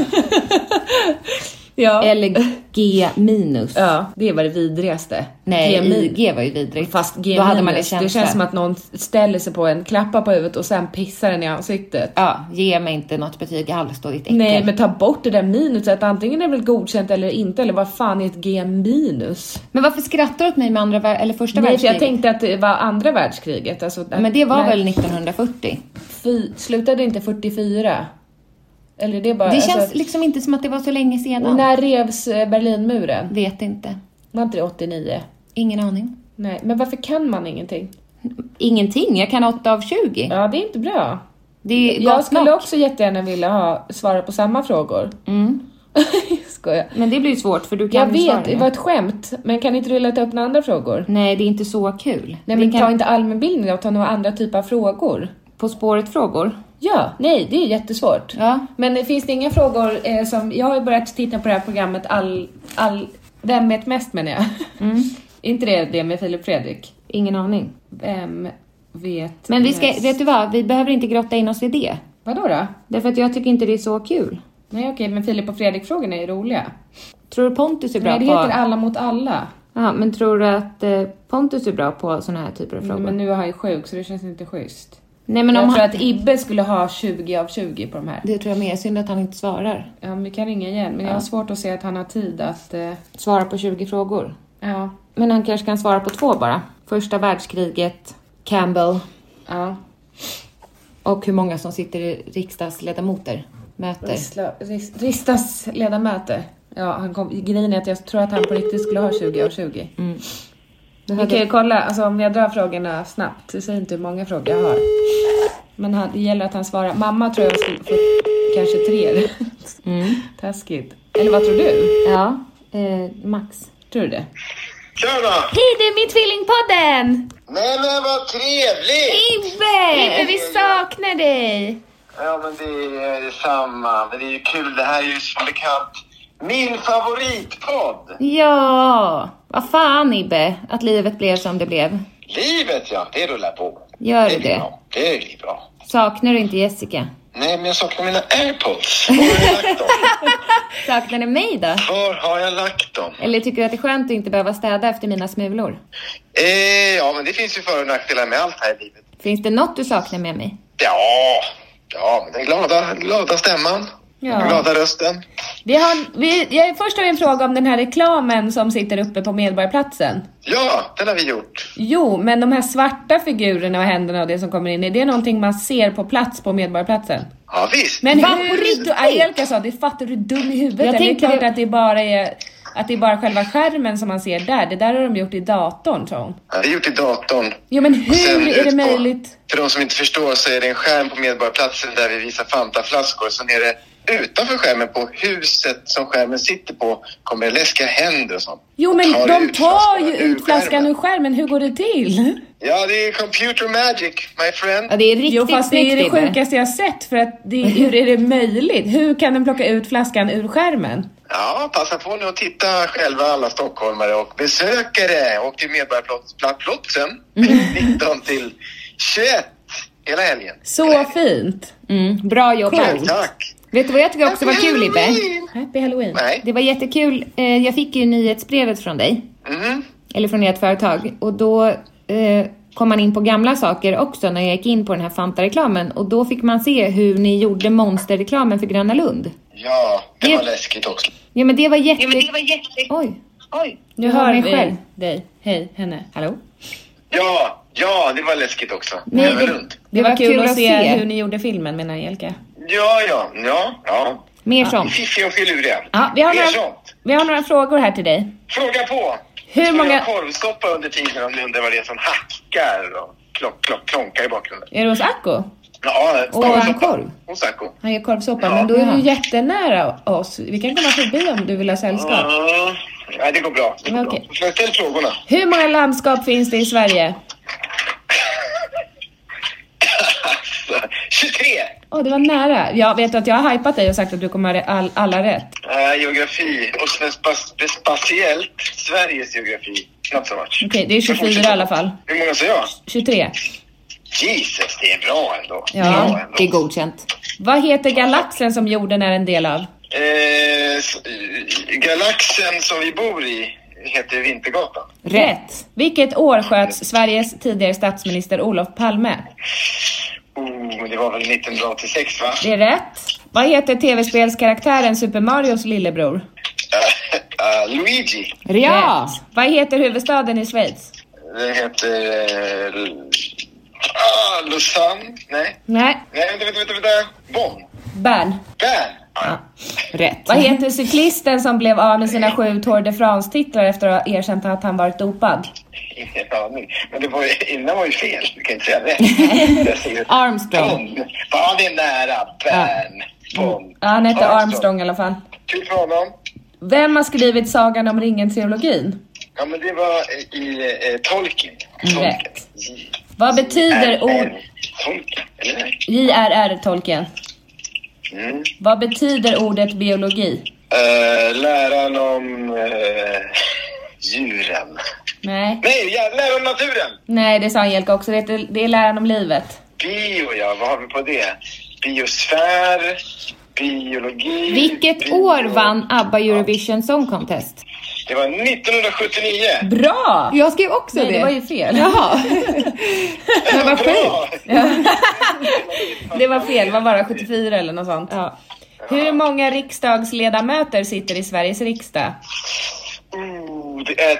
Ja. Eller G minus. Ja, det var det vidrigaste. Nej, IG var ju vidrigt. Fast G då hade man minus, det känns som att någon ställer sig på en, klappar på huvudet och sen pissar den i ansiktet. Ja, ge mig inte något betyg alls då, ditt äckel. Nej, men ta bort det där minuset. Antingen är det väl godkänt eller inte. Eller vad fan är ett G minus? Men varför skrattar du åt mig med första världskriget? Nej, för jag tänkte att det var andra världskriget. Alltså, men det var väl 1940? Slutade inte 44? Eller det bara, det känns liksom inte som att det var så länge sedan. Och när revs Berlinmuren? Vet inte. Var inte det 89? Ingen aning. Nej, men varför kan man ingenting? Ingenting, jag kan 8 av 20. Ja, det är inte bra. Jag skulle också jättegärna vilja svara på samma frågor. Skojar. Men det blir ju svårt för du kan. Jag vet, det var ett skämt. Men kan inte du lätta upp några andra frågor? Nej, det är inte så kul. Nej, men ta inte allmänbildning och ta några andra typer av frågor. På spåret frågor? Ja, nej, det är jättesvårt. Ja. Men finns det inga frågor som... Jag har ju börjat titta på det här programmet Vem vet mest, menar jag. Inte det med Filip Fredrik? Ingen aning. Vem vet men mest? Vet du vad? Vi behöver inte grotta in oss i det. Vadå då? Därför att jag tycker inte det är så kul. Nej, okej, men Filip och Fredrik-frågorna är roliga. Tror du Pontus är bra på... Nej, det heter Alla mot alla. Ja, men tror du att Pontus är bra på såna här typer av frågor? Men nu är han ju sjuk, så det känns inte schysst. Nej, men jag tror att Ibbe skulle ha 20 av 20 på de här. Det tror jag med. Synd att han inte svarar. Ja, men vi kan ringa igen. Men jag har svårt att se att han har tid att... svara på 20 frågor. Ja. Men han kanske kan svara på 2 bara. Första världskriget, Campbell. Ja. Och hur många som sitter i riksdagsledamöter. Riksdagsledamöter. Ja, grejen är att jag tror att han på riktigt skulle ha 20 av 20. Vi kan ju kolla, alltså om jag drar frågorna snabbt. Så säger inte hur många frågor jag har. Men det gäller att han svarar. Mamma tror jag skulle få kanske 3. Taskigt. Eller vad tror du? Ja, max. Tror du det? Tjena! Hej, det är min tvillingpodden! Men vad trevligt! Ibbe, vi saknar dig! Ja, men det är detsamma. Men det är ju kul. Det här är ju som bekant min favoritpodd. Ja, vad fan Ibbe, att livet blev som det blev. Livet, ja. Det rullar på. Gör det? Det är bra. Saknar du inte Jessica? Nej, men jag saknar mina AirPods. Var har jag lagt dem? Saknar du mig då? Var har jag lagt dem? Eller tycker du att det är skönt att inte behöva städa efter mina smulor? Ja, men det finns ju för- och nackdelar med allt här i livet. Finns det något du saknar med mig? Ja, men den glada stämman. Ja. Den glada rösten. Först har vi en fråga om den här reklamen som sitter uppe på Medborgarplatsen. Ja, den har vi gjort. Jo, men de här svarta figurerna och händerna och det som kommer in, är det någonting man ser på plats på Medborgarplatsen? Ja, visst. Men hur... Ajelka sa, det fattar du dum i huvudet. Det är klart att det bara är... Att det är bara själva skärmen som man ser där. Det där har de gjort i datorn, sa hon. Ja, det är gjort i datorn. Jo, men hur är det möjligt? För de som inte förstår så är det en skärm på Medborgarplatsen där vi visar Fanta-flaskor. Så nere utanför skärmen på huset som skärmen sitter på kommer läskiga händer och sånt. Jo, men de tar ju ut flaskan ur skärmen. Hur går det till? Ja, det är computer magic, my friend. Ja, det är riktigt jo, fast det är det sjukaste jag sett. För att hur är det möjligt? Hur kan de plocka ut flaskan ur skärmen? Ja, passa på nu att titta själva alla stockholmare och besökare. Och till Medborgarplatsen 19 till 21 hela helgen. Så fint. Bra jobbat. Tack. Vet du vad jag tycker också var kul, Ibbe? Happy Halloween. Nej. Det var jättekul. Jag fick ju nyhetsbrevet från dig. Eller från ert företag. Och då kom man in på gamla saker också när jag gick in på den här Fanta-reklamen. Och då fick man se hur ni gjorde monsterreklamen för Gröna Lund. Ja, det var läskigt också. Ja, men det var jätte... Oj. Nu hör vi själv dig. Hej, henne. Hallå? Ja, det var läskigt också. Nej, det var kul att se hur ni gjorde filmen, menar Jelka. Ja. Mer sånt. Fiffiga och filuriga. Ja, vi har några frågor här till dig. Fråga på. Hur många korvstoppar under tiden om ni undrar vad det är som hackar och klonkar i bakgrunden? Är det hos Akko? Ja, korv. Hos Akko. Han gör korvsoppa, men då är du jättenära oss. Vi kan komma förbi om du vill ha sällskap. Nej, det går bra. Okej. Ställ frågorna. Hur många landskap finns det i Sverige? 23! Det var nära. Jag vet att jag har hypat dig och sagt att du kommer ha alla rätt. Geografi och speciellt Sveriges geografi. Not so much. Okej, det är 24 i alla fall. Hur många säger jag? 23. Jesus, det är bra ändå. Ja, det är godkänt. Vad heter galaxen som jorden är en del av? Galaxen som vi bor i heter Vintergatan. Rätt. Vilket år sköts Sveriges tidigare statsminister Olof Palme? Det var väl 1986, va? Det är rätt. Vad heter tv-spelskaraktären Super Marios lillebror? Luigi. Ja. Rätt. Vad heter huvudstaden i Schweiz? Den heter... Lausanne? Nej. Nej. Vänta. Bonn. Bern. Ja. Rätt. Vad heter cyklisten som blev av med sina 7 Tour de France-titlar efter att ha erkänt att han varit dopad? Ingen aning. Men det var ju, innan var ju fel. Du kan inte säga det. Armstrong. Ja, det är nära. Bern. Bonn. Ja, han heter Armstrong i alla fall. Kul för honom. Vem har skrivit Sagan om ringen-trilogin? Ja, men det var i Tolkien. Rätt. Vad betyder ord... Tolkien, eller? J.R.R. Tolkien. Vad betyder ordet biologi? Läran om djuren. Nej, läran om naturen. Nej, det sa Angelica också. Det är läran om livet. Vad har vi på det? Biosfär, biologi... Vilket år vann ABBA Eurovision Song Contest? Det var 1979. Bra! Jag skrev också det. Det var ju fel. Jaha. Det var bra. Det var fel, det var bara 74 eller något sånt. Ja. Hur många riksdagsledamöter sitter i Sveriges riksdag? Det är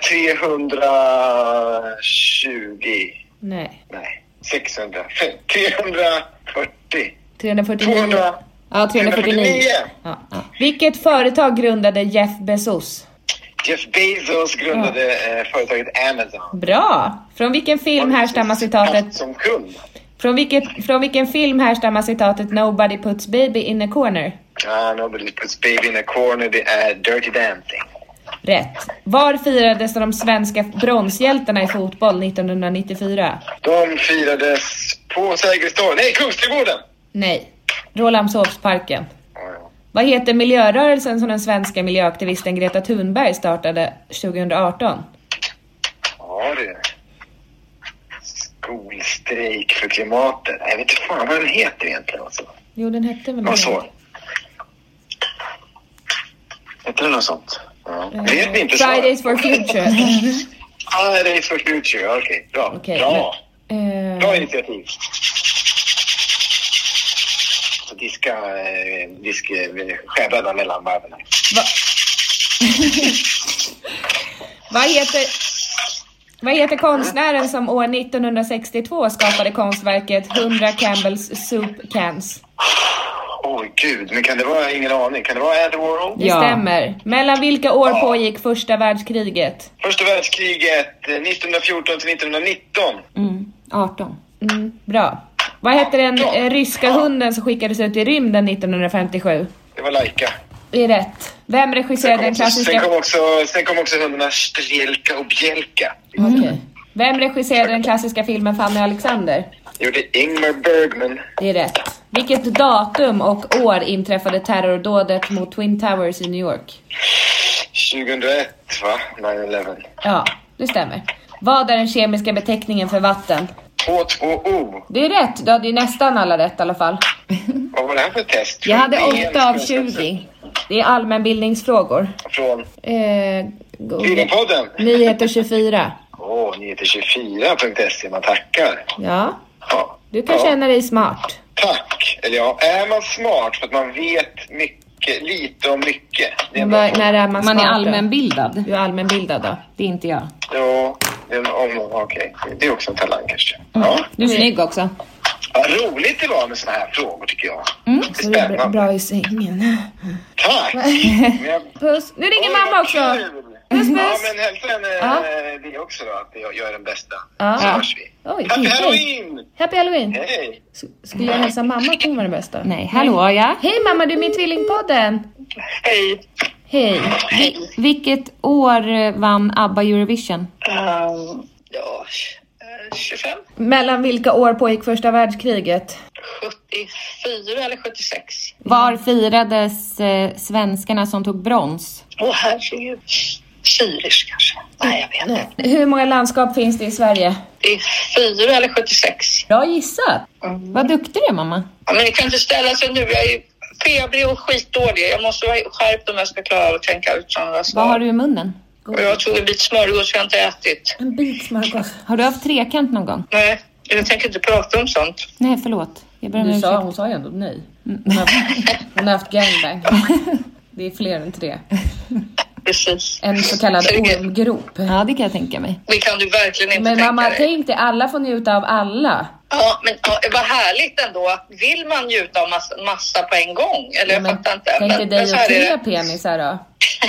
320. Nej. 600. 340. 349. 200. Ja, 349. Ja. Vilket företag grundade Jeff Bezos? Jeff Bezos grundade företaget Amazon. Bra! Från vilken film härstammar citatet... Som kund. Från vilken film härstammar citatet Nobody puts baby in a corner? Nobody puts baby in a corner. Det är Dirty Dancing. Rätt. Var firades de svenska bronshjältarna i fotboll 1994? De firades på Sergels torg. Nej, Kungsträdgården. Nej. Rålambshovsparken. Vad heter miljörörelsen som den svenska miljöaktivisten Greta Thunberg startade 2018? Ja, det. Skolstrejk för klimatet. Jag vet inte fan vad den heter egentligen. Alltså. Jo, den hette väl något så. Heter det något sånt? Ja. Vet ni inte Fridays for Future. Fridays for Future, okej. Bra. Okay, bra. Bra initiativ. Så diska skärbrädan mellan varven. Vad heter konstnären som år 1962 skapade konstverket 100 Campbell's Soup Cans? Oj gud, men kan det vara, ingen aning, kan det vara Andy Warhol? Det stämmer. Mellan vilka år pågick första världskriget? Första världskriget 1914 till 1919. 18. Bra. Vad hette den ryska hunden som skickades ut i rymden 1957? Det var Laika. Det är rätt. Vem regisserade den klassiska... Sen kom också hundarna Strelka och Bjelka. Okej. Vem regisserade den klassiska filmen Fanny och Alexander? Gjorde Ingmar Bergman. Det är rätt. Vilket datum och år inträffade terrordådet mot Twin Towers i New York? 2001, va? 9/11. Ja, det stämmer. Vad är den kemiska beteckningen för vatten? H2O. Det är rätt. Du hade ju nästan alla rätt i alla fall. Vad var det här för test? Jag hade 8 av 20. Det är allmänbildningsfrågor. Från? Filmpodden. Nyheter 24. Nyheter24.se, man tackar. Ja. Du kan känna dig smart. Tack. Eller ja, är man smart för att man vet lite om mycket? När är man smart? Man är allmänbildad. Du är allmänbildad då? Det är inte jag. Ja, okej. Det är också en talang kanske. Ja. Du är snygg också. Vad roligt det var med såna här frågor tycker jag. Det är spännande. Bra i sängen. Tack. Puss. Nu ringer mamma också. Puss. Ja, men hälsa henne det också då, att jag gör den bästa. Så hörs vi. Oj, Happy Halloween! Happy Halloween! Hej! Skulle jag hälsa mamma att hon var den bästa? Nej, hallå ja. Hej mamma, du är min tvillingpodden. Hej! Hej. Vilket år vann ABBA Eurovision? 25. Mellan vilka år pågick första världskriget? 74 eller 76. Var firades svenskarna som tog brons? Herregud. Syrisk kanske. Nej, jag vet inte. Hur många landskap finns det i Sverige? Det är 4 eller 76. Bra gissat. Vad duktig du är, mamma. Ja, men det kan inte ställa sig nu. Jag är febrig och skitdålig. Jag måste vara skärpt om jag ska klara att tänka ut sådana svar. Vad har du i munnen? Och jag tog en bit smörgås jag inte ätit. En bit smörgås. Har du haft trekant någon gång? Nej, jag tänker inte prata om sånt. Nej, förlåt. Hon sa ju ändå nej. Hon har haft gangbang. Det är fler än 3. Precis. En så kallad ormgrop. Ja, det kan jag tänka mig. Det kan du verkligen inte men tänka mamma, dig. tänk dig, alla får njuta av alla. Ja, men vad härligt ändå. Vill man njuta av massa på en gång? Eller jag fattar inte. Tänk dig dig och 3 penisar då.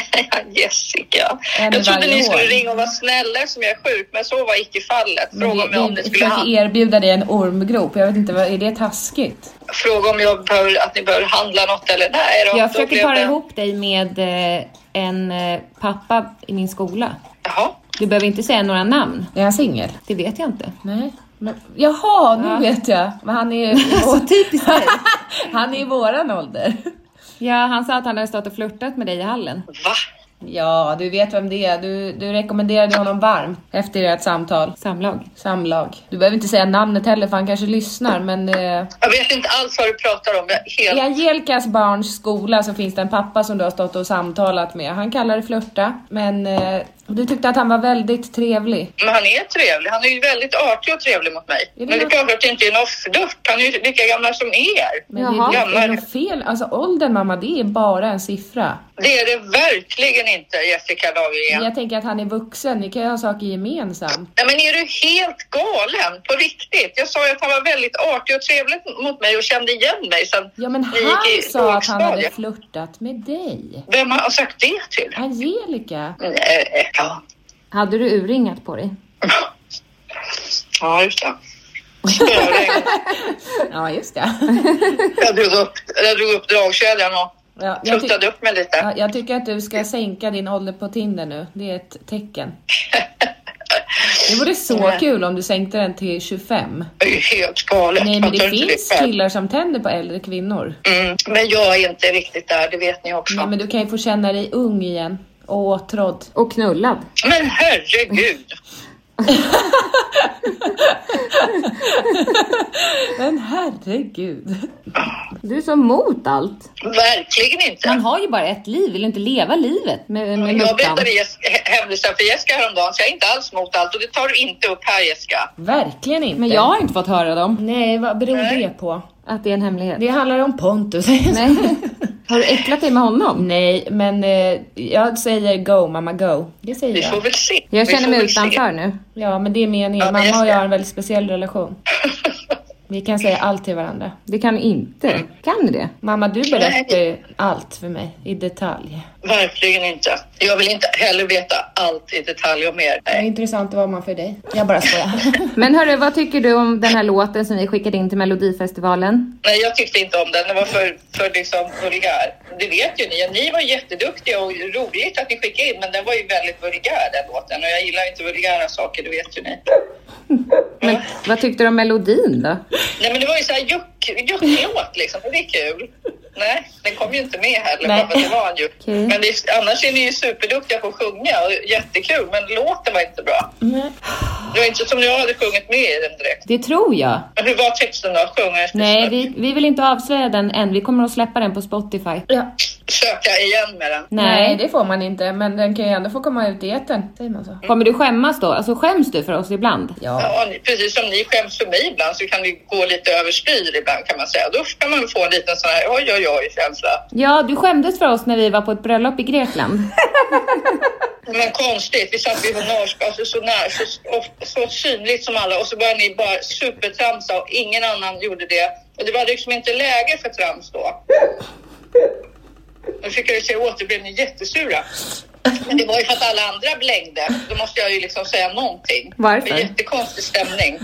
Jessica. Jag trodde ni skulle ringa och vara snälla som jag är sjuk, men så var icke fallet. Fråga mig om ni skulle erbjuda dig en ormgrop. Jag vet inte, är det taskigt? Fråga om att ni behöver handla något eller nej. Jag försöker para ihop dig med en pappa i min skola. Jaha. Du behöver inte säga några namn. Är han singel? Det vet jag inte. Nej. Jaha, nu vet jag. Men han är så typiskt dig. Han är i våran ålder. Ja, han sa att han hade stått och flirtat med dig i hallen. Va? Ja, du vet vem det är. Du rekommenderade honom varmt efter ert samtal. Samlag. Du behöver inte säga namnet heller, för han kanske lyssnar, men... Jag vet inte alls vad du pratar om. I Angelikas barns skola så finns det en pappa som du har stått och samtalat med. Han kallar det flirta, men... Du tyckte att han var väldigt trevlig. Men han är trevlig. Han är ju väldigt artig och trevlig mot mig. Men det är klart att det inte är något flört. Han är ju lika gammal som er. Men det är något fel. Alltså åldern, mamma, det är bara en siffra. Det är det verkligen inte, Jessica Lagergren. Jag tänker att han är vuxen. Ni kan ju ha saker gemensamt. Nej, men är du helt galen? På riktigt. Jag sa ju att han var väldigt artig och trevlig mot mig och kände igen mig. Ja, men han sa att han hade flirtat med dig. Vem har sagt det till? Angelica. Nej. Ja. Hade du urringat på dig? Ja, just det. Ja, just det. Jag drog upp dragkedjan och tuttade upp mig lite. Ja, jag tycker att du ska sänka din ålder på Tinder nu. Det är ett tecken. Det vore så kul om du sänkte den till 25. Det är ju helt galet. Nej, men det finns killar som tänder på äldre kvinnor. Men jag är inte riktigt där, det vet ni också. Nej, men du kan ju få känna dig ung igen. Och åtrådd. Och knullad. Men herregud. Men herregud. Du är så mot allt. Verkligen inte. Man har ju bara ett liv, vill inte leva livet med jag berättade händelsen för Jessica häromdagen, så jag är inte alls mot allt. Och det tar du inte upp här, Jessica. Verkligen inte. Men jag har inte fått höra dem. Nej, vad beror det på? Att det är en hemlighet. Det handlar om Pontus. Nej. Har du äcklat dig med honom? Nej, men jag säger go, mamma, go. Det säger jag. Vi får väl se. Jag känner mig utanför nu. Ja, men det är meningen. Mamma och jag har en väldigt speciell relation. Vi kan säga allt till varandra. Det kan inte. Kan du det? Mamma, du berättar allt för mig i detalj. Verkligen inte. Jag vill inte heller veta allt i detalj och mer. Det är intressant att vara man för dig. Jag bara skojar. Men hörru, vad tycker du om den här låten som vi skickade in till Melodifestivalen? Nej, jag tyckte inte om den. Den var för liksom vulgär. Det vet ju ni. Ni var jätteduktiga och roligt att ni skickade in. Men den var ju väldigt vulgär, den låten. Och jag gillar inte vulgära saker, det vet ju ni. Men vad tyckte du om melodin då? Nej, men det var ju så här jucklåt liksom. Det är kul. Nej, den kom ju inte med heller. Bara det var en juck. Okay. Men annars är ni ju superduktiga på att sjunga och jättekul. Men låten var inte bra. Det var inte som jag hade sjungit med i den direkt. Det tror jag. Men hur var texten då? Nej, vi vill inte avslöja den än. Vi kommer att släppa den på Spotify. Ja. Söka igen med den. Nej, det får man inte. Men den kan ju ändå få komma ut i etern. Säger man så. Kommer du skämmas då? Alltså skäms du för oss ibland? Ja, precis som ni skäms för mig ibland så kan vi gå lite överstyr ibland kan man säga. Då kan man få en liten sån här oj-känsla. Ja, du skämdes för oss när vi var på ett bröllop i Grekland. Men konstigt, vi satt vid honnörska, alltså så synligt som alla. Och så började ni bara supertramsa och ingen annan gjorde det. Och det var liksom inte läge för trams då. Nu fick jag ju säga åt, det blev ni jättesura. Men det var ju för att alla andra blängde. Då måste jag ju liksom säga någonting. Varför? Det är jättekonstig stämning.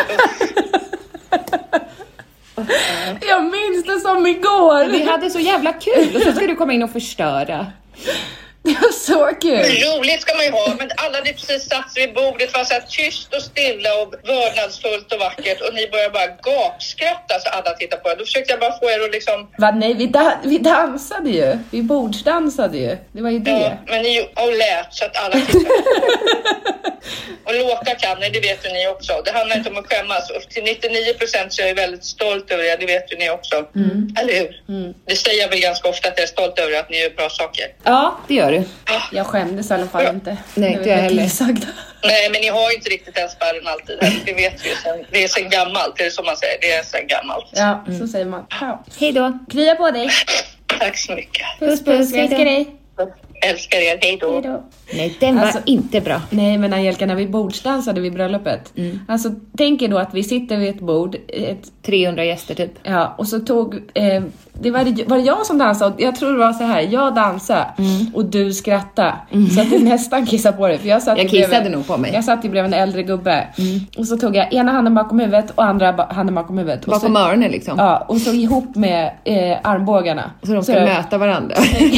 Jag minns det som igår. Vi hade så jävla kul och så ska du komma in och förstöra. Det var så kul. Men roligt ska man ju ha. Men alla ni precis satt vid bordet var så här tyst och stilla och vördnadsfullt och vackert. Och ni började bara gapskratta så alla tittar på er. Då försökte jag bara få er att liksom... Nej, vi dansade ju. Vi bordsdansade ju. Det var ju det. Ja, men ni lät så att alla tittade på er. Och låta kan ni, det vet ju ni också. Det handlar inte om att skämmas. Och till 99% så är jag väldigt stolt över det. Det vet ju ni också. Eller hur? Det säger jag väl ganska ofta att jag är stolt över att ni gör bra saker. Ja, det gör du. Jag skämdes i alla fall inte. Nej, inte jag heller. Nej, men ni har ju inte riktigt den spärren alltid. Det vet vi ju sen. Det är sen gammalt, det är som man säger. Det är sen gammalt. Ja, så säger man. Hej då. Krya på dig. Tack så mycket. Puss, jag älskar dig. Älskar er, hej då. Nej, den var inte bra. Nej, men Angelica, när vi bordsdansade vid bröllopet. Alltså, tänk er då att vi sitter vid ett bord. 300 gäster typ. Ja, och så tog... det var jag som dansade. Jag tror det var så här. Jag dansade och du skrattade. Så att du nästan kissade på dig. För jag kissade nog på mig. Jag satt ju bredvid en äldre gubbe. Och så tog jag ena handen bakom huvudet och andra handen bakom huvudet. Bakom öronen liksom. Ja, och så ihop med armbågarna. Så de ska möta varandra.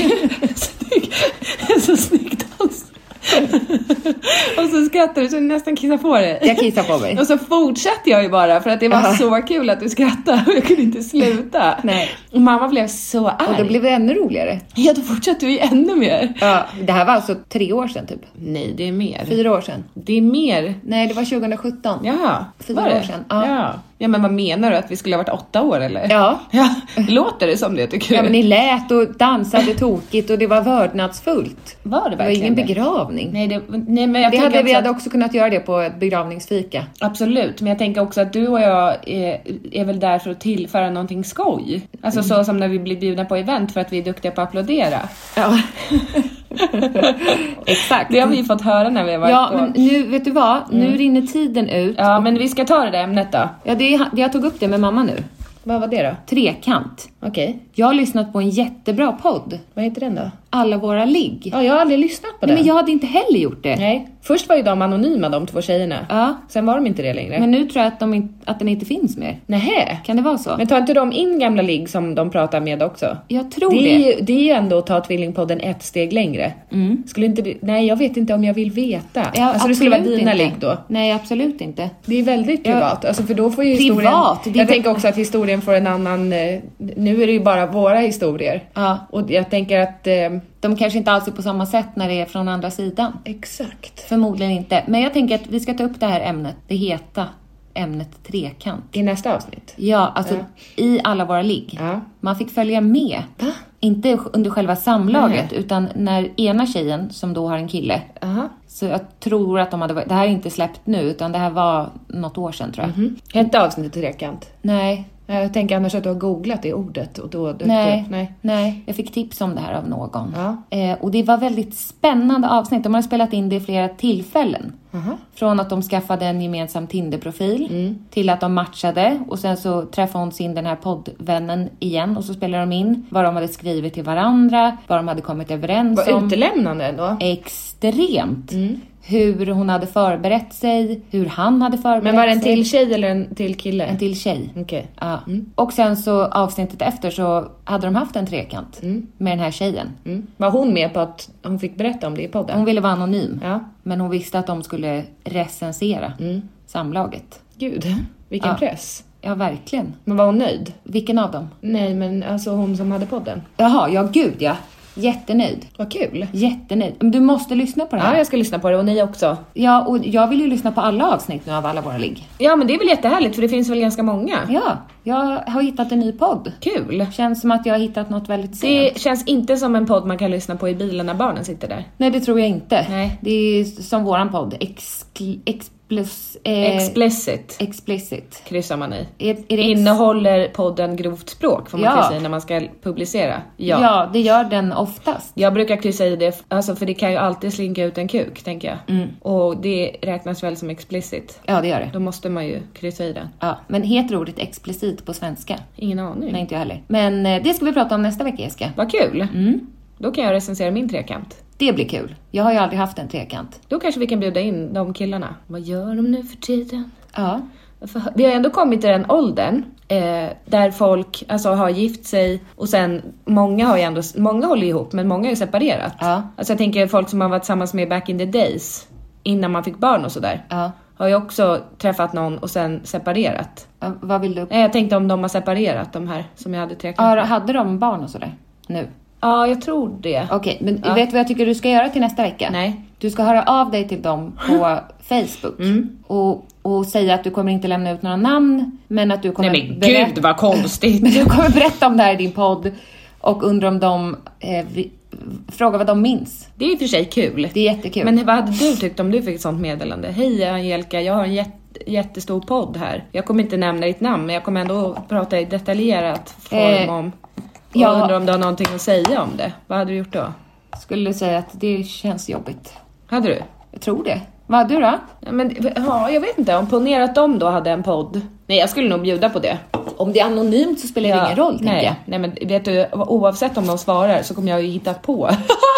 Så snyggt dans. Och så skrattar du så du nästan kissar på dig. Jag kissar på mig. Och så fortsatte jag ju bara för att det var så kul att du skrattade och jag kunde inte sluta. Nej. Och mamma blev så arg. Och då blev det ännu roligare. Ja, då fortsatte vi ju ännu mer. Ja, det här var alltså 3 år sedan typ. Nej, det är mer. 4 år sedan. Det är mer. Nej, det var 2017. Ja, 4 år sedan. Ja, men vad menar du? Att vi skulle ha varit 8 år eller? Ja. Låter det som det tycker du? Ja, men ni lät och dansade tokigt och det var vördnadsfullt. Var det verkligen? Det var ingen begravning. Nej, men vi hade också kunnat göra det på ett begravningsfika. Absolut, men jag tänker också att du och jag är väl där för att tillföra någonting skoj. Alltså så som när vi blir bjudna på event för att vi är duktiga på att applådera. Ja. Exakt. Det har vi fått höra när vi har varit på. Men nu, vet du vad? Nu rinner tiden ut. Ja, men vi ska ta det där ämnet då. Ja, jag tog upp det med mamma nu. Vad var det då? Trekant. Okej. Jag har lyssnat på en jättebra podd. Vad heter den då? Alla våra ligg. Ja, jag har aldrig lyssnat på den. Nej, men jag hade inte heller gjort det. Nej. Först var ju de anonyma, de 2 tjejerna. Ja. Sen var de inte det längre. Men nu tror jag att den inte finns mer. Nähä. Kan det vara så? Men tar inte de in gamla ligg som de pratar med också? Jag tror det är ju ändå att ta Tvillingpodden 1 steg längre. Skulle inte det... Nej, jag vet inte om jag vill veta. Ja, alltså det skulle vara dina ligg då. Nej, absolut inte. Det är väldigt privat. Alltså för då får ju historien... Jag tänker också att historien får en annan... Nu är det ju bara våra historier. Ja. Och jag tänker att... De kanske inte alls är på samma sätt när det är från andra sidan. Exakt. Förmodligen inte. Men jag tänker att vi ska ta upp det här ämnet. Det heta ämnet trekant. I nästa avsnitt? Ja, alltså i alla våra ligg. Ja. Man fick följa med. Va? Inte under själva samlaget. Nej. Utan när ena tjejen som då har en kille. Så jag tror att de hade varit... Det här är inte släppt nu utan det här var något år sedan tror jag. Hette avsnittet trekant? Nej. Jag tänker annars att du har googlat det ordet och då... Nej, jag fick tips om det här av någon. Ja. Och det var väldigt spännande avsnitt. De har spelat in det i flera tillfällen. Från att de skaffade en gemensam Tinder-profil till att de matchade. Och sen så träffade hon den här poddvännen igen. Och så spelade de in vad de hade skrivit till varandra. Vad de hade kommit överens om. Var utelämnande då? Extremt. Hur hon hade förberett sig. Hur han hade förberett sig. Men var det en till tjej eller en till kille? En till tjej. Okej. Ja. Och sen så avsnittet efter så hade de haft en trekant med den här tjejen. Var hon med på att hon fick berätta om det i podden? Hon ville vara anonym. Ja. Men hon visste att de skulle recensera samlaget. Gud, vilken press. Ja, verkligen. Men var hon nöjd? Vilken av dem? Nej, men alltså hon som hade podden. Jaha, ja gud ja. Jättenöjd. Vad kul. Jättenöjd. Men du måste lyssna på det här. Ja, jag ska lyssna på det och ni också. Ja, och jag vill ju lyssna på alla avsnitt nu av alla våra ligg. Ja, men det är väl jättehärligt för det finns väl ganska många. Ja, jag har hittat en ny podd. Kul. Känns som att jag har hittat något väldigt sent. Det känns inte som en podd man kan lyssna på i bilen när barnen sitter där. Nej, det tror jag inte. Nej. Det är som våran podd. Explicit. Kryssar man i. Är det innehåller podden grovt språk får man kryssa i när man ska publicera? Ja, det gör den oftast. Jag brukar kryssa i det, alltså för det kan ju alltid slinka ut en kuk, tänker jag. Och det räknas väl som explicit? Ja, det gör det. Då måste man ju kryssa i den. Ja, men heter ordet explicit på svenska? Ingen aning. Nej, inte jag heller. Men det ska vi prata om nästa vecka, Jessica. Vad kul. Då kan jag recensera min trekant. Det blir kul. Jag har ju aldrig haft en trekant. Då kanske vi kan bjuda in de killarna. Vad gör de nu för tiden? Ja. Vi har ändå kommit till den åldern där folk alltså, har gift sig och sen många håller ihop men många har ju separerat. Ja. Alltså jag tänker folk som har varit tillsammans med back in the days innan man fick barn och sådär. Ja. Har ju också träffat någon och sen separerat. Ja, vad vill du? Jag tänkte om de har separerat, de här som jag hade trekant. Ja, hade de barn och sådär nu? Ja, jag tror det. Okej, men vet du vad jag tycker du ska göra till nästa vecka? Nej. Du ska höra av dig till dem på Facebook och säga att du kommer inte lämna ut några namn, men att du kommer gud vad konstigt. Men du kommer berätta om det här i din podd och undra om de fråga vad de minns. Det är i och för sig kul. Det är jättekul. Men vad hade du tyckt om du fick ett sånt meddelande? Hej Angelica, jag har en jättestor podd här. Jag kommer inte nämna ditt namn, men jag kommer ändå prata i detaljerat form om. Jag undrar om du har någonting att säga om det. Vad hade du gjort då? Skulle säga att det känns jobbigt. Hade du? Jag tror det. Vad hade du då? Ja, jag vet inte. Om ponera att de då hade en podd. Nej, jag skulle nog bjuda på det. Om det är anonymt så spelar det ingen roll, tänker jag. Nej, men vet du, oavsett om de svarar så kommer jag ju hitta på.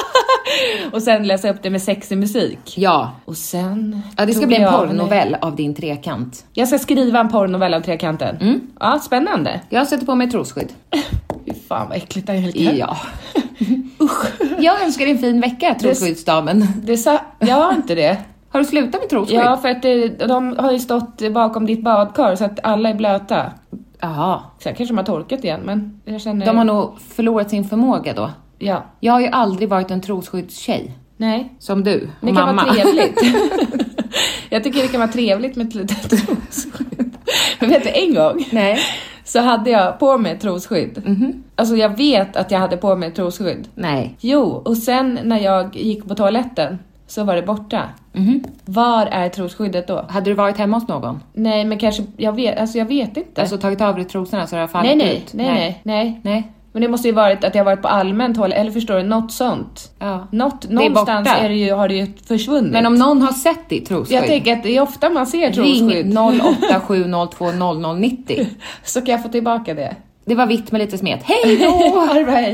Och sen läsa upp det med sexig musik. Ja. Och sen... Ja, det ska bli en porrnovell av din trekant. Jag ska skriva en porrnovell av trekanten. Ja, spännande. Jag sätter på mig trosskydd. Fy fan vad äckligt Angelica. Ja. Usch. Jag önskar dig en fin vecka, trosskyddsdamen. Jag har inte det. Har du slutat med trosskydd? Ja, för att de har ju stått bakom ditt badkar så att alla är blöta. Jaha. Sen kanske de har torkat igen, men jag känner... De har nog förlorat sin förmåga då. Ja. Jag har ju aldrig varit en trosskyddstjej. Nej. Som du och det mamma. Det kan vara trevligt. Jag tycker det kan vara trevligt med ett litet trosskydd. Men vet du, en gång så hade jag på mig ett trosskydd. Alltså jag vet att jag hade på mig ett trosskydd. Nej. Jo, och sen när jag gick på toaletten så var det borta. Var är trosskyddet då? Hade du varit hemma hos någon? Nej, men kanske, jag vet inte. Alltså tagit av dig trosorna så det har fallit ut? Nej. Men det måste ju varit att jag varit på allmän toalett, eller förstår du, något sånt. Ja. Någonstans har det ju försvunnit. Men om någon har sett ditt trosskydd. Jag tänker att det är ofta man ser trosskydd. Ring 0870200090. Så kan jag få tillbaka det. Det var vitt med lite smet. Hej då!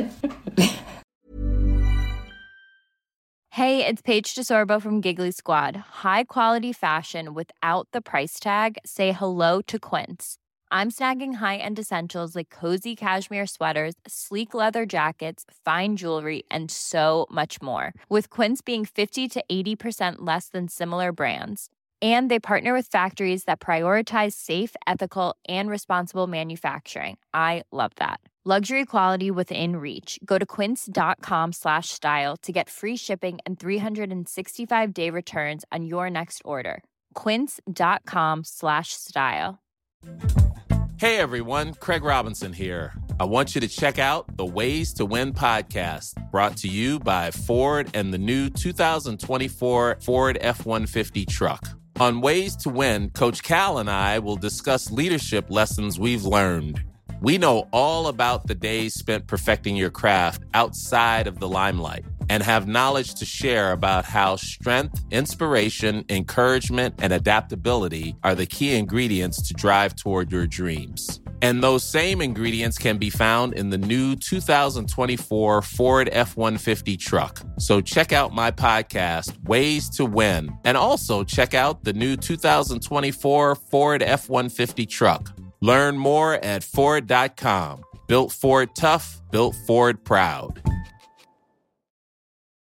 Hey, it's Paige DeSorbo from Giggly Squad. High quality fashion without the price tag. Say hello to Quince. I'm snagging high-end essentials like cozy cashmere sweaters, sleek leather jackets, fine jewelry, and so much more. With Quince being 50 to 80% less than similar brands. And they partner with factories that prioritize safe, ethical, and responsible manufacturing. I love that. Luxury quality within reach. Go to quince.com/style to get free shipping and 365-day returns on your next order. Quince.com/style. Hey everyone, Craig Robinson here. I want you to check out the Ways to Win podcast, brought to you by Ford and the new 2024 Ford F-150 truck. On Ways to Win, Coach Cal and I will discuss leadership lessons we've learned. We know all about the days spent perfecting your craft outside of the limelight and have knowledge to share about how strength, inspiration, encouragement, and adaptability are the key ingredients to drive toward your dreams. And those same ingredients can be found in the new 2024 Ford F-150 truck. So check out my podcast, Ways to Win, and also check out the new 2024 Ford F-150 truck. Learn more at Ford.com. Built Ford tough, built Ford proud.